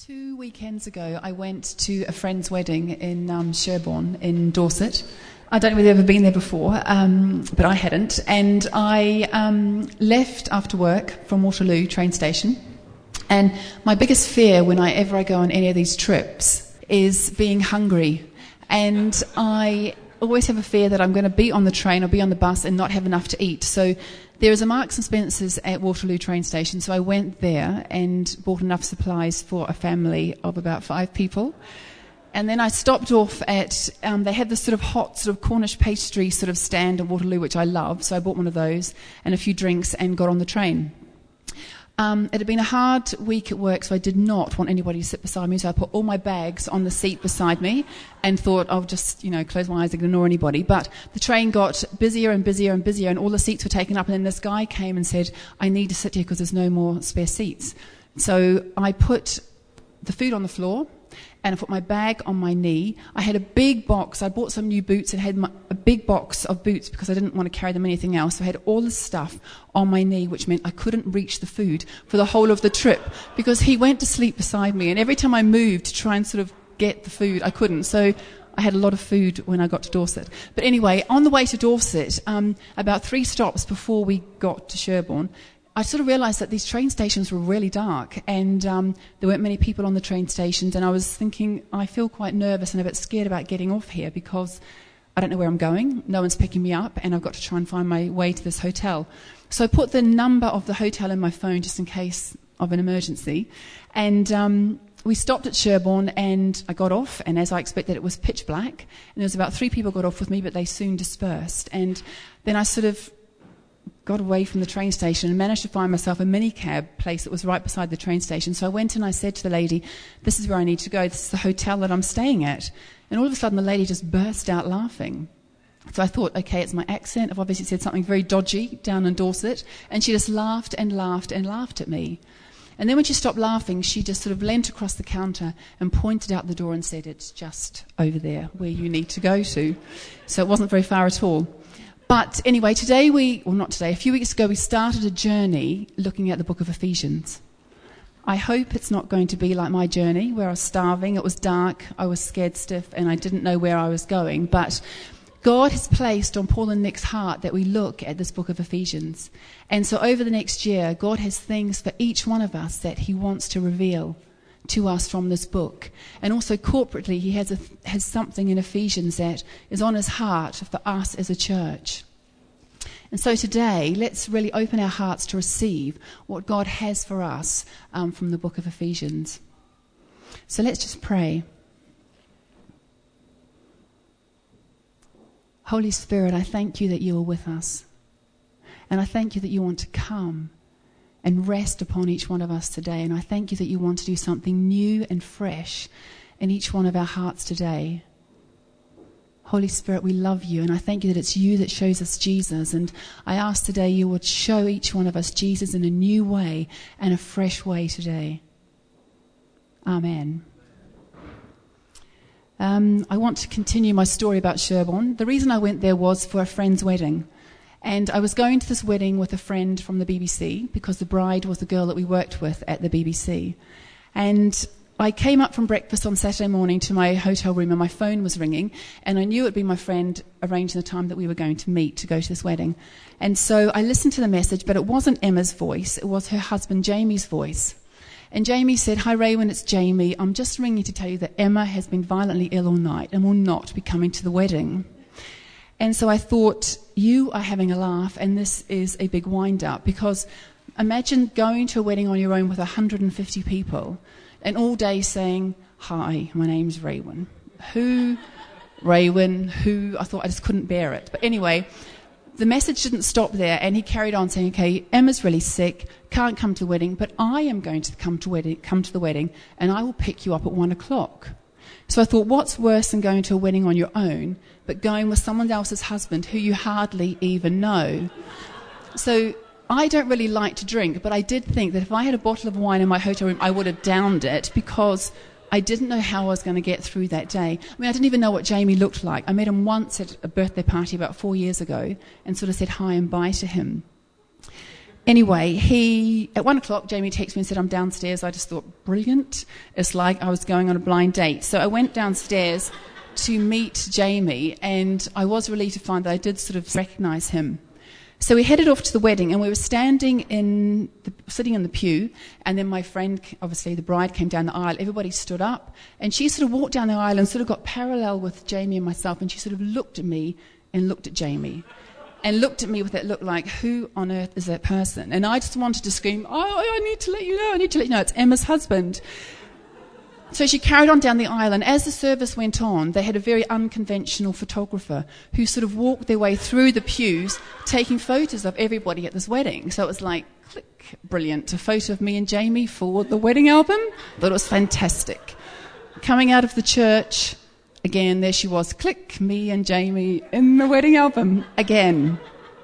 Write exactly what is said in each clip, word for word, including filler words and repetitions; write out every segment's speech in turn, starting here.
Two weekends ago, I went to a friend's wedding in um, Sherborne in Dorset. I don't know whether you've ever been there before, um, but I hadn't. And I um, left after work from Waterloo train station. And my biggest fear whenever I go on any of these trips is being hungry. And I always have a fear that I'm going to be on the train or be on the bus and not have enough to eat. So there is a Marks and Spencer's at Waterloo train station, so I went there and bought enough supplies for a family of about five people. And then I stopped off at, um, they had this sort of hot sort of Cornish pastry sort of stand at Waterloo, which I love, so I bought one of those and a few drinks and got on the train. Um, it had been a hard week at work, so I did not want anybody to sit beside me, so I put all my bags on the seat beside me and thought I'll just, you know, close my eyes and ignore anybody. But the train got busier and busier and busier, and all the seats were taken up, and then this guy came and said, I need to sit here because there's no more spare seats. So I put the food on the floor, and I put my bag on my knee. I had a big box. I bought some new boots and had my, a big box of boots because I didn't want to carry them anything else. So I had all this stuff on my knee, which meant I couldn't reach the food for the whole of the trip because he went to sleep beside me. And every time I moved to try and sort of get the food, I couldn't. So I had a lot of food when I got to Dorset. But anyway, on the way to Dorset, um, about three stops before we got to Sherborne, I sort of realised that these train stations were really dark and um, there weren't many people on the train stations, and I was thinking, I feel quite nervous and a bit scared about getting off here because I don't know where I'm going, no one's picking me up, and I've got to try and find my way to this hotel. So I put the number of the hotel in my phone just in case of an emergency, and um, we stopped at Sherborne and I got off, and as I expected it was pitch black, and there was about three people got off with me, but they soon dispersed. And then I sort of got away from the train station and managed to find myself a minicab place that was right beside the train station. So I went and I said to the lady, this is where I need to go, this is the hotel that I'm staying at. And all of a sudden the lady just burst out laughing. So I thought, okay, it's my accent, I've obviously said something very dodgy down in Dorset, and she just laughed and laughed and laughed at me. And then when she stopped laughing, she just sort of leant across the counter and pointed out the door and said, it's just over there where you need to go to. So it wasn't very far at all. But anyway, today we, or not today, a few weeks ago we started a journey looking at the book of Ephesians. I hope it's not going to be like my journey where I was starving, it was dark, I was scared stiff and I didn't know where I was going. But God has placed on Paul and Nick's heart that we look at this book of Ephesians. And so over the next year, God has things for each one of us that he wants to reveal to us from this book. And also corporately, he has a, has something in Ephesians that is on his heart for us as a church. And so today, let's really open our hearts to receive what God has for us um, from the book of Ephesians. So let's just pray. Holy Spirit, I thank you that you are with us. And I thank you that you want to come and rest upon each one of us today. And I thank you that you want to do something new and fresh in each one of our hearts today. Holy Spirit, we love you, and I thank you that it's you that shows us Jesus. And I ask today you would show each one of us Jesus in a new way and a fresh way today. Amen. Um, I want to continue my story about Sherborne. The reason I went there was for a friend's wedding. And I was going to this wedding with a friend from the B B C because the bride was the girl that we worked with at the B B C. And I came up from breakfast on Saturday morning to my hotel room and my phone was ringing, and I knew it would be my friend arranging the time that we were going to meet to go to this wedding. And so I listened to the message, but it wasn't Emma's voice, it was her husband Jamie's voice. And Jamie said, hi Raywyn, it's Jamie. I'm just ringing to tell you that Emma has been violently ill all night and will not be coming to the wedding. And so I thought, you are having a laugh, and this is a big wind-up, because imagine going to a wedding on your own with one hundred fifty people and all day saying, hi, my name's Raywyn. Who? Raywyn, who? I thought I just couldn't bear it. But anyway, the message didn't stop there, and he carried on saying, okay, Emma's really sick, can't come to the wedding, but I am going to come to, wedding, come to the wedding, and I will pick you up at one o'clock. So I thought, what's worse than going to a wedding on your own, but going with someone else's husband who you hardly even know? So I don't really like to drink, but I did think that if I had a bottle of wine in my hotel room, I would have downed it because I didn't know how I was going to get through that day. I mean, I didn't even know what Jamie looked like. I met him once at a birthday party about four years ago and sort of said hi and bye to him. Anyway, he at one o'clock, Jamie texted me and said, I'm downstairs. I just thought, brilliant. It's like I was going on a blind date. So I went downstairs to meet Jamie, and I was relieved to find that I did sort of recognise him. So we headed off to the wedding, and we were standing in, the, sitting in the pew, and then my friend, obviously the bride, came down the aisle. Everybody stood up, and she sort of walked down the aisle and sort of got parallel with Jamie and myself, and she sort of looked at me and looked at Jamie. And looked at me with that look like, who on earth is that person? And I just wanted to scream, oh, I need to let you know, I need to let you know, it's Emma's husband. So she carried on down the aisle, and as the service went on, they had a very unconventional photographer who sort of walked their way through the pews, taking photos of everybody at this wedding. So it was like, click, brilliant, a photo of me and Jamie for the wedding album. Thought it was fantastic. Coming out of the church, again, there she was, click, me and Jamie in the wedding album again.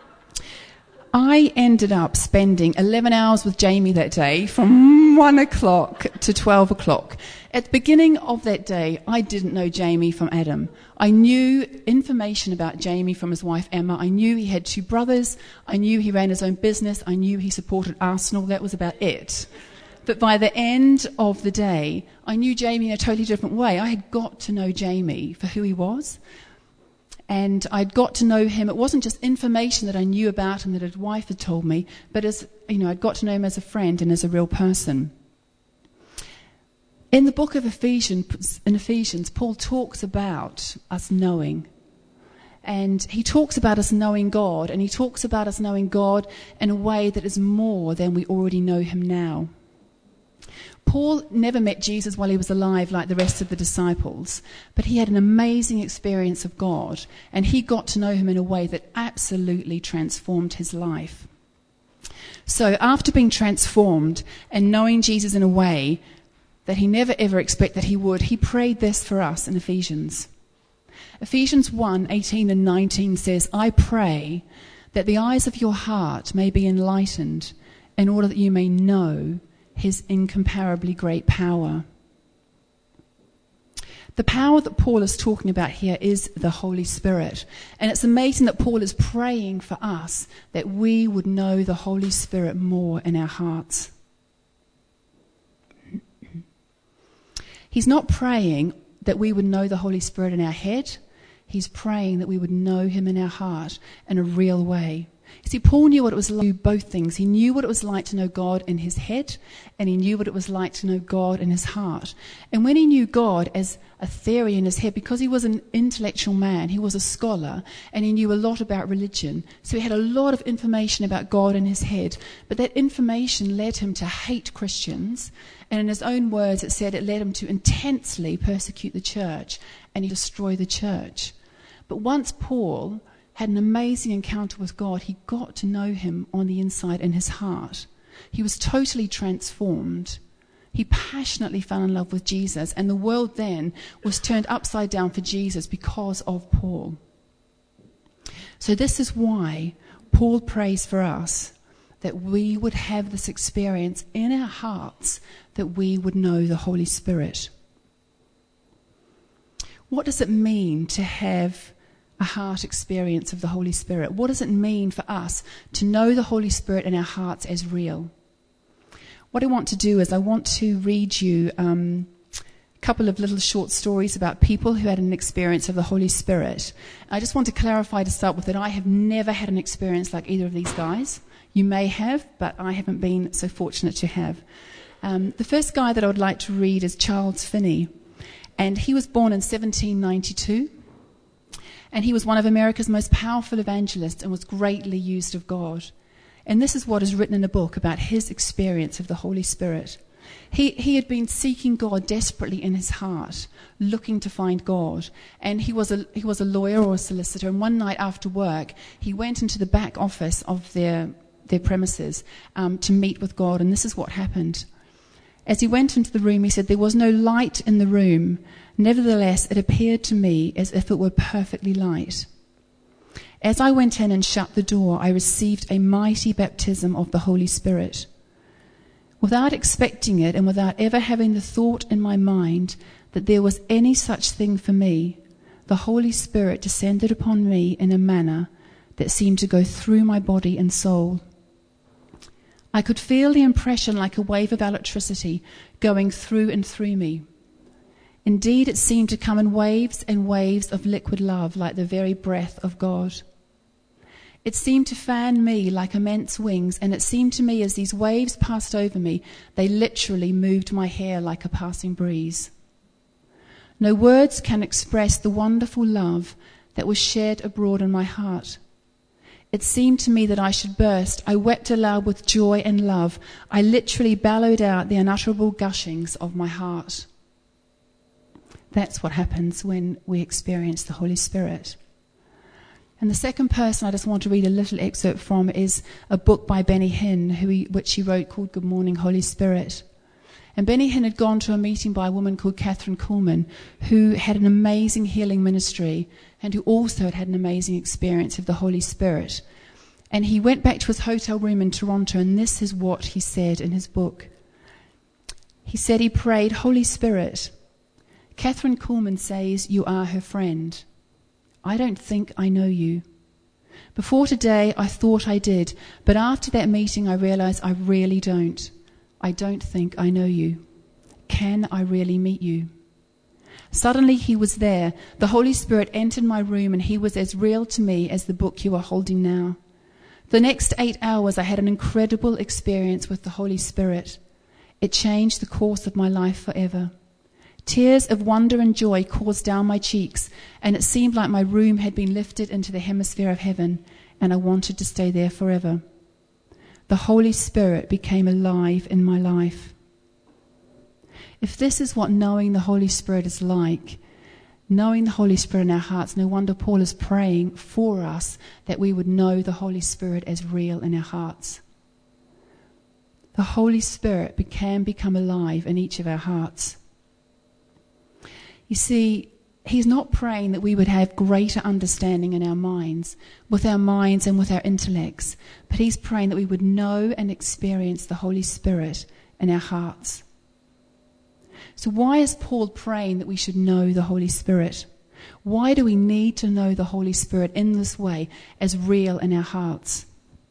I ended up spending eleven hours with Jamie that day, from one o'clock to twelve o'clock. At the beginning of that day, I didn't know Jamie from Adam. I knew information about Jamie from his wife Emma. I knew he had two brothers. I knew he ran his own business. I knew he supported Arsenal. That was about it. But by the end of the day, I knew Jamie in a totally different way. I had got to know Jamie for who he was. And I'd got to know him. It wasn't just information that I knew about him that his wife had told me, but as you know, I'd got to know him as a friend and as a real person. In the book of Ephesians, in Ephesians, Paul talks about us knowing. And he talks about us knowing God, and he talks about us knowing God in a way that is more than we already know him now. Paul never met Jesus while he was alive like the rest of the disciples, but he had an amazing experience of God, and he got to know him in a way that absolutely transformed his life. So after being transformed and knowing Jesus in a way that he never ever expected he would, he prayed this for us in Ephesians. Ephesians one, eighteen and nineteen says, I pray that the eyes of your heart may be enlightened in order that you may know his incomparably great power. The power that Paul is talking about here is the Holy Spirit. And it's amazing that Paul is praying for us that we would know the Holy Spirit more in our hearts. He's not praying that we would know the Holy Spirit in our head. He's praying that we would know him in our heart in a real way. You see, Paul knew what it was like to do both things. He knew what it was like to know God in his head, and he knew what it was like to know God in his heart. And when he knew God as a theory in his head, because he was an intellectual man, he was a scholar, and he knew a lot about religion. So he had a lot of information about God in his head. But that information led him to hate Christians. And in his own words, it said it led him to intensely persecute the church, and he destroyed the church. But once Paul had an amazing encounter with God, he got to know him on the inside in his heart. He was totally transformed. He passionately fell in love with Jesus, and the world then was turned upside down for Jesus because of Paul. So this is why Paul prays for us, that we would have this experience in our hearts, that we would know the Holy Spirit. What does it mean to have a heart experience of the Holy Spirit? What does it mean for us to know the Holy Spirit in our hearts as real? What I want to do is I want to read you um, a couple of little short stories about people who had an experience of the Holy Spirit. I just want to clarify to start with that I have never had an experience like either of these guys. You may have, but I haven't been so fortunate to have. Um, the first guy that I would like to read is Charles Finney, and he was born in seventeen ninety-two. And he was one of America's most powerful evangelists and was greatly used of God. And this is what is written in a book about his experience of the Holy Spirit. He he had been seeking God desperately in his heart, looking to find God. And he was a he was a lawyer or a solicitor. And one night after work, he went into the back office of their their premises um, to meet with God. And this is what happened. As he went into the room, he said, there was no light in the room. Nevertheless, it appeared to me as if it were perfectly light. As I went in and shut the door, I received a mighty baptism of the Holy Spirit. Without expecting it and without ever having the thought in my mind that there was any such thing for me, the Holy Spirit descended upon me in a manner that seemed to go through my body and soul. I could feel the impression like a wave of electricity going through and through me. Indeed, it seemed to come in waves and waves of liquid love, like the very breath of God. It seemed to fan me like immense wings, and it seemed to me as these waves passed over me, they literally moved my hair like a passing breeze. No words can express the wonderful love that was shed abroad in my heart. It seemed to me that I should burst. I wept aloud with joy and love. I literally bellowed out the unutterable gushings of my heart. That's what happens when we experience the Holy Spirit. And the second person I just want to read a little excerpt from is a book by Benny Hinn, who he, which he wrote called Good Morning, Holy Spirit. And Benny Hinn had gone to a meeting by a woman called Catherine Kuhlman, who had an amazing healing ministry and who also had had an amazing experience of the Holy Spirit. And he went back to his hotel room in Toronto, and this is what he said in his book. He said he prayed, "Holy Spirit, Catherine Kuhlman says you are her friend. I don't think I know you. Before today, I thought I did, but after that meeting, I realized I really don't. I don't think I know you. Can I really meet you?" Suddenly he was there. The Holy Spirit entered my room, and he was as real to me as the book you are holding now. The next eight hours, I had an incredible experience with the Holy Spirit. It changed the course of my life forever. Tears of wonder and joy coursed down my cheeks, and it seemed like my room had been lifted into the hemisphere of heaven, and I wanted to stay there forever. The Holy Spirit became alive in my life. If this is what knowing the Holy Spirit is like, knowing the Holy Spirit in our hearts, no wonder Paul is praying for us that we would know the Holy Spirit as real in our hearts. The Holy Spirit can become alive in each of our hearts. You see, he's not praying that we would have greater understanding in our minds, with our minds and with our intellects, but he's praying that we would know and experience the Holy Spirit in our hearts. So why is Paul praying that we should know the Holy Spirit? Why do we need to know the Holy Spirit in this way, as real in our hearts?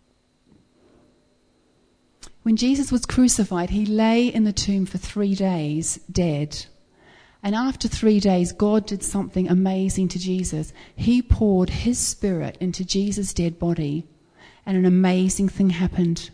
When Jesus was crucified, he lay in the tomb for three days, dead. And after three days, God did something amazing to Jesus. He poured his Spirit into Jesus' dead body, and an amazing thing happened.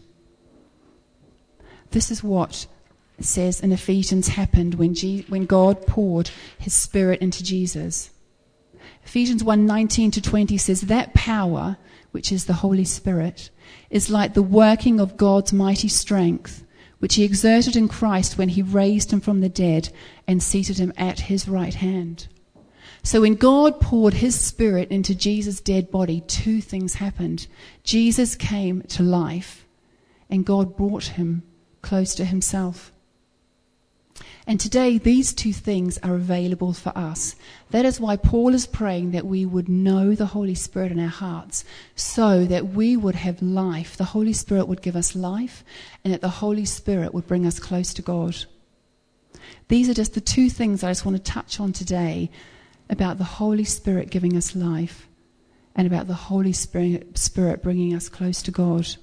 This is what it says in Ephesians happened when, G- when God poured his Spirit into Jesus. Ephesians one nineteen to twenty says, "That power, which is the Holy Spirit, is like the working of God's mighty strength, which he exerted in Christ when he raised him from the dead and seated him at his right hand." So when God poured his Spirit into Jesus' dead body, two things happened. Jesus came to life, and God brought him close to himself. And today, these two things are available for us. That is why Paul is praying that we would know the Holy Spirit in our hearts, so that we would have life. The Holy Spirit would give us life, and that the Holy Spirit would bring us close to God. These are just the two things I just want to touch on today about the Holy Spirit giving us life and about the Holy Spirit bringing us close to God.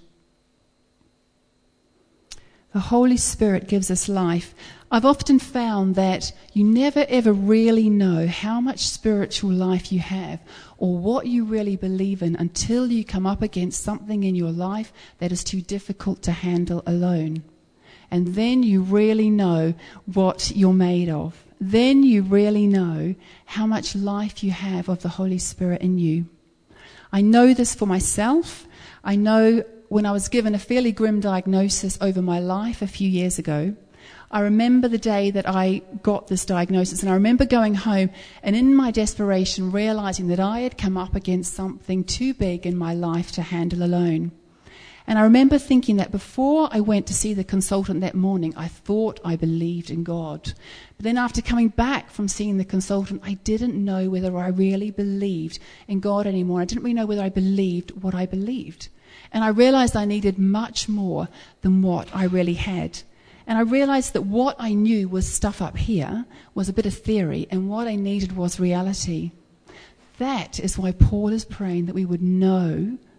The Holy Spirit gives us life. I've often found that you never ever really know how much spiritual life you have or what you really believe in until you come up against something in your life that is too difficult to handle alone. And then you really know what you're made of. Then you really know how much life you have of the Holy Spirit in you. I know this for myself. I know when I was given a fairly grim diagnosis over my life a few years ago, I remember the day that I got this diagnosis, and I remember going home and in my desperation realizing that I had come up against something too big in my life to handle alone. And I remember thinking that before I went to see the consultant that morning, I thought I believed in God. But then after coming back from seeing the consultant, I didn't know whether I really believed in God anymore. I didn't really know whether I believed what I believed. And I realized I needed much more than what I really had. And I realized that what I knew was stuff up here, was a bit of theory, and what I needed was reality. That is why Paul is praying that we would know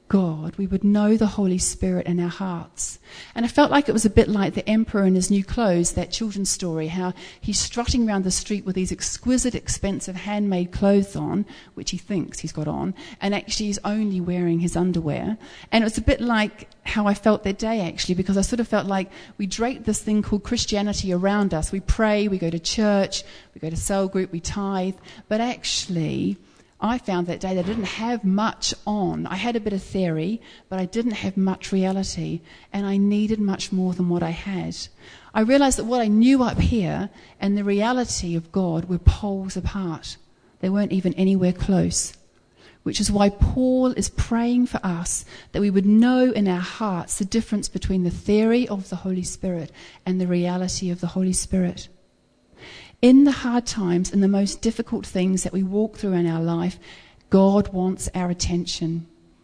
God, we would know the Holy Spirit in our hearts. And I felt like it was a bit like the emperor in his new clothes, that children's story, how he's strutting around the street with these exquisite, expensive, handmade clothes on, which he thinks he's got on, and actually he's only wearing his underwear. And it was a bit like how I felt that day, actually, because I sort of felt like we drape this thing called Christianity around us. We pray, we go to church, we go to cell group, we tithe, but actually I found that day that I didn't have much on. I had a bit of theory, but I didn't have much reality, and I needed much more than what I had. I realized that what I knew up here and the reality of God were poles apart. They weren't even anywhere close, which is why Paul is praying for us that we would know in our hearts the difference between the theory of the Holy Spirit and the reality of the Holy Spirit. In the hard times and the most difficult things that we walk through in our life, God wants our attention.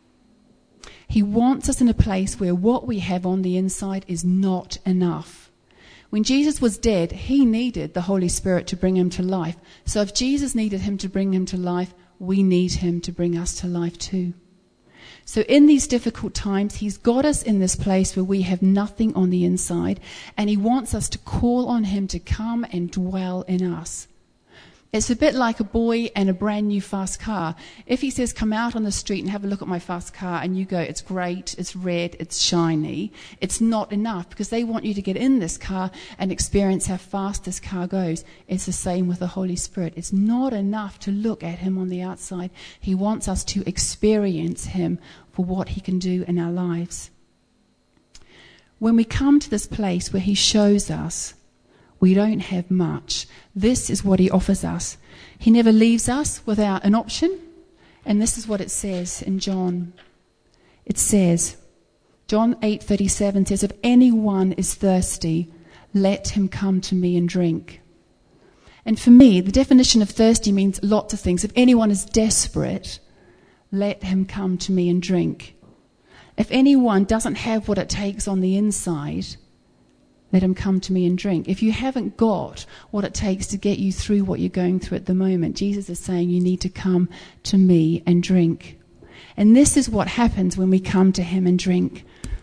He wants us in a place where what we have on the inside is not enough. When Jesus was dead, he needed the Holy Spirit to bring him to life. So if Jesus needed him to bring him to life, we need him to bring us to life too. So in these difficult times, he's got us in this place where we have nothing on the inside, and he wants us to call on him to come and dwell in us. It's a bit like a boy and a brand new fast car. If he says, come out on the street and have a look at my fast car, and you go, it's great, it's red, it's shiny, it's not enough, because they want you to get in this car and experience how fast this car goes. It's the same with the Holy Spirit. It's not enough to look at him on the outside. He wants us to experience him for what he can do in our lives. When we come to this place where he shows us we don't have much, this is what he offers us. He never leaves us without an option. And this is what it says in John. It says, John eight thirty-seven says, if anyone is thirsty, let him come to me and drink. And for me, the definition of thirsty means lots of things. If anyone is desperate, let him come to me and drink. If anyone doesn't have what it takes on the inside, let him come to me and drink. If you haven't got what it takes to get you through what you're going through at the moment, Jesus is saying you need to come to me and drink. And this is what happens when we come to him and drink.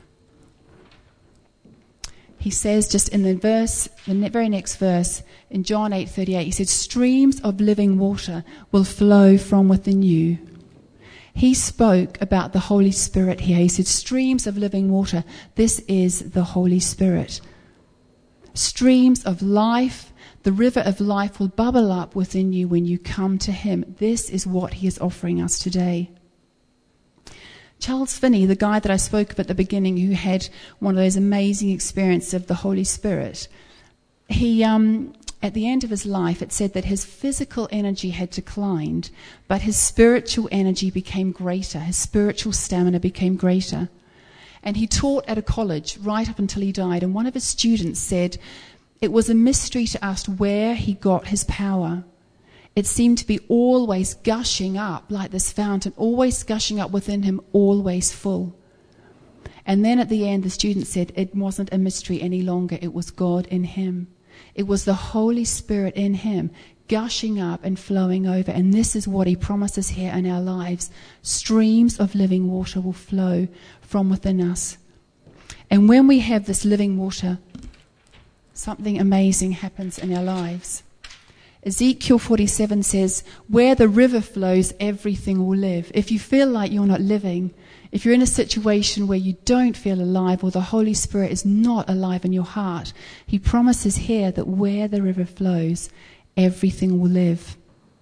He says just in the verse, the very next verse, in John eight thirty-eight, he said, streams of living water will flow from within you. He spoke about the Holy Spirit here. He said, streams of living water. This is the Holy Spirit. Streams of life, the river of life will bubble up within you when you come to him. This is what he is offering us today. Charles Finney, the guy that I spoke of at the beginning, who had one of those amazing experiences of the Holy Spirit, he, um, at the end of his life, it said that his physical energy had declined, but his spiritual energy became greater. His spiritual stamina became greater. And he taught at a college right up until he died. And one of his students said it was a mystery to us where he got his power. It seemed to be always gushing up like this fountain, always gushing up within him, always full. And then at the end, the student said it wasn't a mystery any longer. It was God in him. It was the Holy Spirit in him, gushing up and flowing over. And this is what he promises here in our lives. Streams of living water will flow from within us. And when we have this living water, something amazing happens in our lives. Ezekiel forty-seven says, where the river flows, everything will live. If you feel like you're not living, if you're in a situation where you don't feel alive or the Holy Spirit is not alive in your heart, he promises here that where the river flows, everything will live.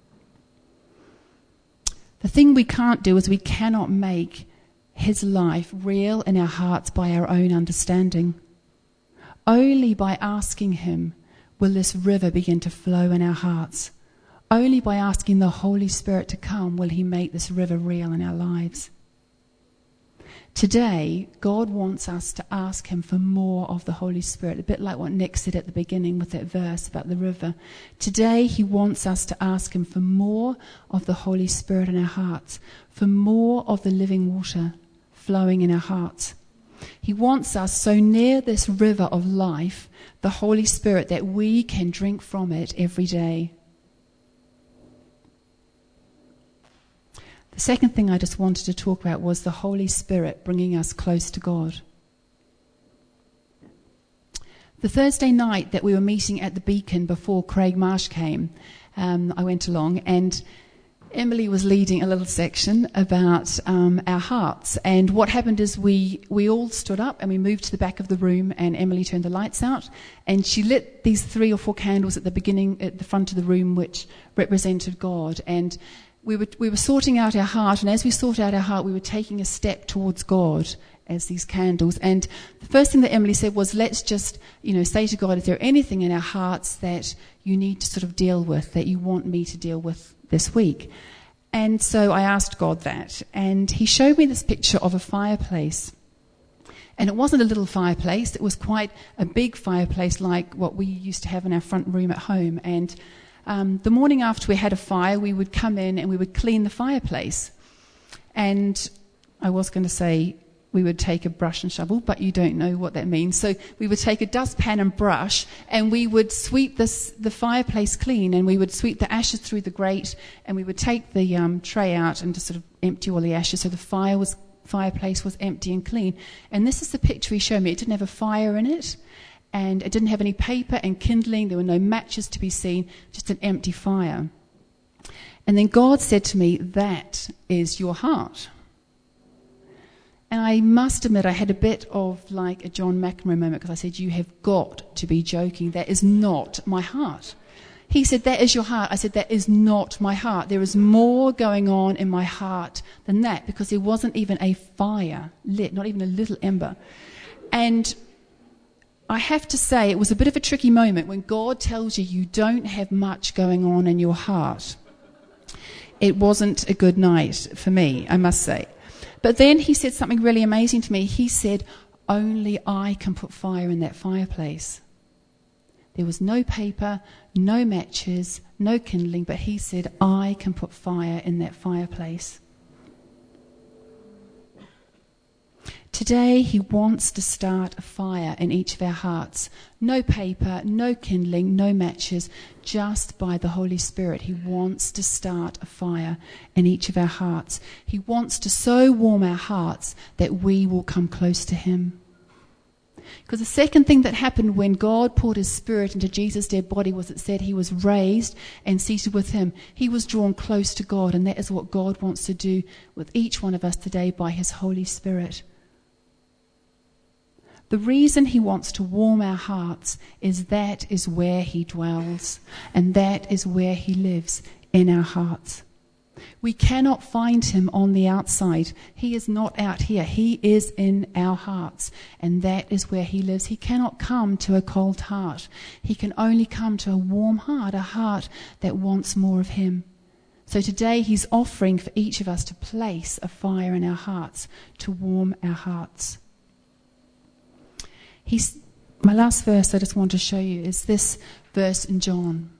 The thing we can't do is we cannot make his life real in our hearts by our own understanding. Only by asking him will this river begin to flow in our hearts. Only by asking the Holy Spirit to come will he make this river real in our lives. Today, God wants us to ask him for more of the Holy Spirit, a bit like what Nick said at the beginning with that verse about the river. Today, he wants us to ask him for more of the Holy Spirit in our hearts, for more of the living water flowing in our hearts. He wants us so near this river of life, the Holy Spirit, that we can drink from it every day. The second thing I just wanted to talk about was the Holy Spirit bringing us close to God. The Thursday night that we were meeting at the Beacon before Craig Marsh came, um, I went along, and Emily was leading a little section about um, our hearts. And what happened is we, we all stood up and we moved to the back of the room, and Emily turned the lights out, and she lit these three or four candles at the beginning, at the front of the room, which represented God. And we were, we were sorting out our heart, and as we sorted out our heart, we were taking a step towards God as these candles. And the first thing that Emily said was, let's just, you know, say to God, is there anything in our hearts that you need to sort of deal with, that you want me to deal with this week? And so I asked God that, and he showed me this picture of a fireplace. And it wasn't a little fireplace, it was quite a big fireplace like what we used to have in our front room at home. And um, the morning after we had a fire, we would come in and we would clean the fireplace. And I was going to say we would take a brush and shovel, but you don't know what that means. So we would take a dustpan and brush, and we would sweep this, the fireplace clean, and we would sweep the ashes through the grate, and we would take the um, tray out and just sort of empty all the ashes so the fire was, fireplace was empty and clean. And this is the picture he showed me. It didn't have a fire in it, and it didn't have any paper and kindling. There were no matches to be seen, just an empty fire. And then God said to me, that is your heart. And I must admit, I had a bit of like a John McEnroe moment, because I said, you have got to be joking. That is not my heart. He said, that is your heart. I said, that is not my heart. There is more going on in my heart than that, because there wasn't even a fire lit, not even a little ember. And I have to say, it was a bit of a tricky moment when God tells you you don't have much going on in your heart. It wasn't a good night for me, I must say. But then he said something really amazing to me. He said, only I can put fire in that fireplace. There was no paper, no matches, no kindling, but he said, I can put fire in that fireplace. Today, he wants to start a fire in each of our hearts. No paper, no kindling, no matches, just by the Holy Spirit. He wants to start a fire in each of our hearts. He wants to so warm our hearts that we will come close to him. Because the second thing that happened when God poured his Spirit into Jesus' dead body was it said he was raised and seated with him. He was drawn close to God, and that is what God wants to do with each one of us today by his Holy Spirit. The reason he wants to warm our hearts is that is where he dwells, and that is where he lives, in our hearts. We cannot find him on the outside. He is not out here. He is in our hearts, and that is where he lives. He cannot come to a cold heart. He can only come to a warm heart, a heart that wants more of him. So today he's offering for each of us to place a fire in our hearts, to warm our hearts. He's, my last verse I just want to show you is this verse in John.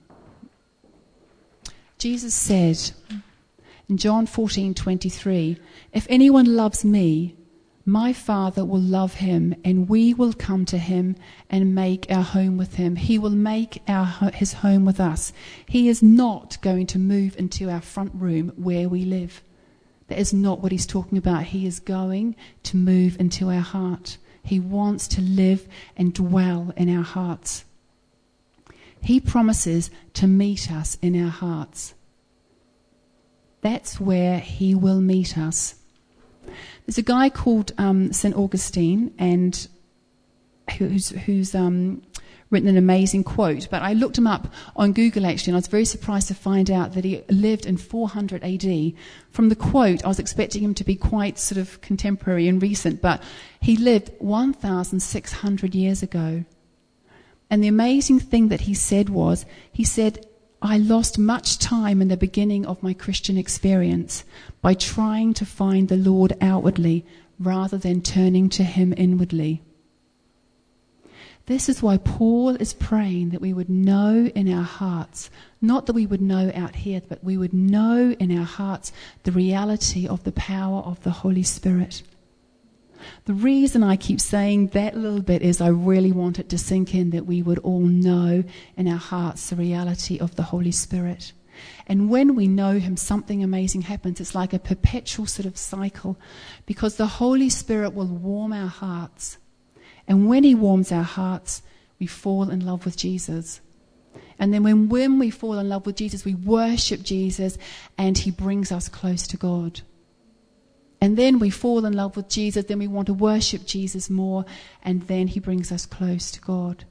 Jesus said in John fourteen twenty-three, if anyone loves me, my Father will love him, and we will come to him and make our home with him. He will make our his home with us. He is not going to move into our front room where we live. That is not what he's talking about. He is going to move into our heart. He wants to live and dwell in our hearts. He promises to meet us in our hearts. That's where he will meet us. There's a guy called um, Saint Augustine, and who's, who's um, written an amazing quote. But I looked him up on Google, actually, and I was very surprised to find out that he lived in four hundred A D. From the quote, I was expecting him to be quite sort of contemporary and recent, but he lived one thousand six hundred years ago. And the amazing thing that he said was, he said, I lost much time in the beginning of my Christian experience by trying to find the Lord outwardly rather than turning to him inwardly. This is why Paul is praying that we would know in our hearts, not that we would know out here, but we would know in our hearts the reality of the power of the Holy Spirit. The reason I keep saying that little bit is I really want it to sink in that we would all know in our hearts the reality of the Holy Spirit. And when we know him, something amazing happens. It's like a perpetual sort of cycle, because the Holy Spirit will warm our hearts. And when he warms our hearts, we fall in love with Jesus. And then when, when we fall in love with Jesus, we worship Jesus, and he brings us close to God. And then we fall in love with Jesus, then we want to worship Jesus more, and then he brings us close to God.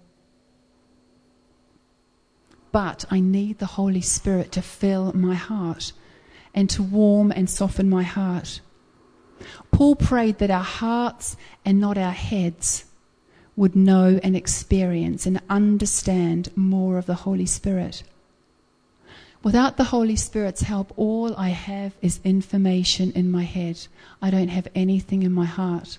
But I need the Holy Spirit to fill my heart and to warm and soften my heart. Paul prayed that our hearts and not our heads would know and experience and understand more of the Holy Spirit. Without the Holy Spirit's help, all I have is information in my head. I don't have anything in my heart.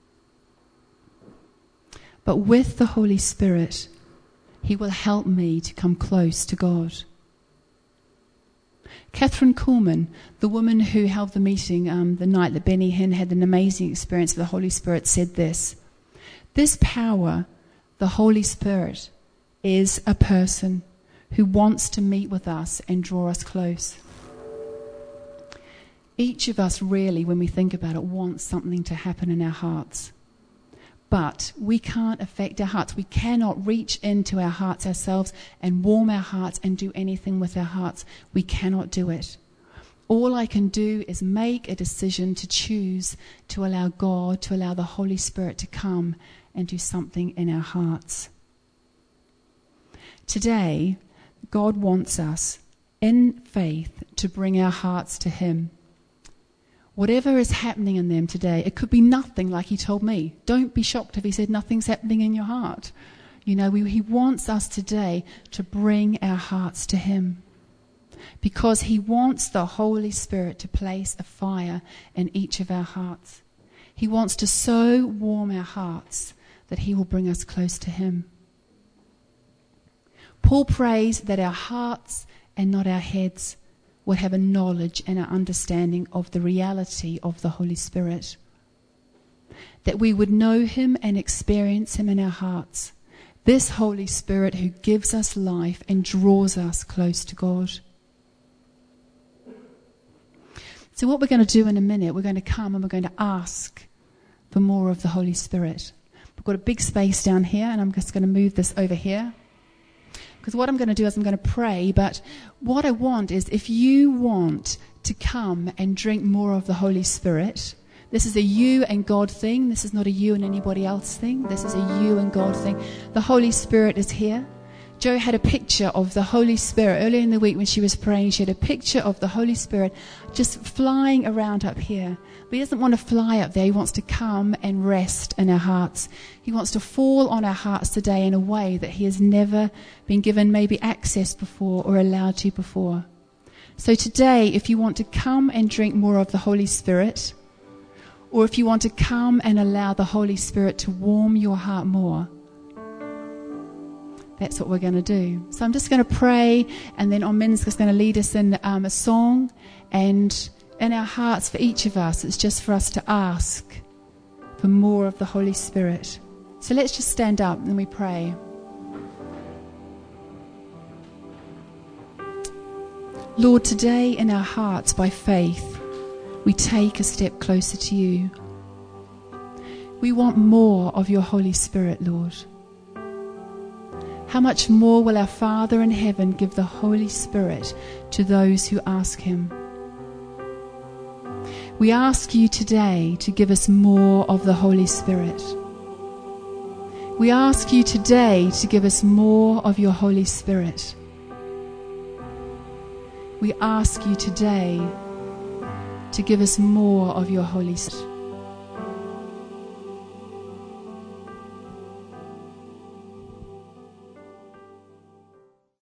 But with the Holy Spirit, he will help me to come close to God. Catherine Kuhlman, the woman who held the meeting um, the night that Benny Hinn had an amazing experience with the Holy Spirit, said this: this power, the Holy Spirit, is a person who wants to meet with us and draw us close. Each of us really, when we think about it, wants something to happen in our hearts. But we can't affect our hearts. We cannot reach into our hearts ourselves and warm our hearts and do anything with our hearts. We cannot do it. All I can do is make a decision to choose to allow God, to allow the Holy Spirit to come and do something in our hearts. Today, God wants us in faith to bring our hearts to him. Whatever is happening in them today, it could be nothing, like he told me. Don't be shocked if he said nothing's happening in your heart. You know, we, he wants us today to bring our hearts to him, because he wants the Holy Spirit to place a fire in each of our hearts. He wants to so warm our hearts that he will bring us close to him. Paul prays that our hearts and not our heads would have a knowledge and an understanding of the reality of the Holy Spirit. That we would know him and experience him in our hearts. This Holy Spirit who gives us life and draws us close to God. So what we're going to do in a minute, we're going to come and we're going to ask for more of the Holy Spirit. We've got a big space down here, and I'm just going to move this over here. Because what I'm going to do is I'm going to pray, but what I want is, if you want to come and drink more of the Holy Spirit, this is a you and God thing. This is not a you and anybody else thing. This is a you and God thing. The Holy Spirit is here. Joe had a picture of the Holy Spirit earlier in the week when she was praying. She had a picture of the Holy Spirit just flying around up here. But he doesn't want to fly up there. He wants to come and rest in our hearts. He wants to fall on our hearts today in a way that he has never been given maybe access before or allowed to before. So today, if you want to come and drink more of the Holy Spirit, or if you want to come and allow the Holy Spirit to warm your heart more, that's what we're going to do. So I'm just going to pray, and then Min's just going to lead us in um, a song. And in our hearts, for each of us, it's just for us to ask for more of the Holy Spirit. So let's just stand up and we pray. Lord, today in our hearts, by faith, we take a step closer to you. We want more of your Holy Spirit, Lord. How much more will our Father in heaven give the Holy Spirit to those who ask him? We ask you today to give us more of the Holy Spirit. We ask you today to give us more of your Holy Spirit. We ask you today to give us more of your Holy Spirit.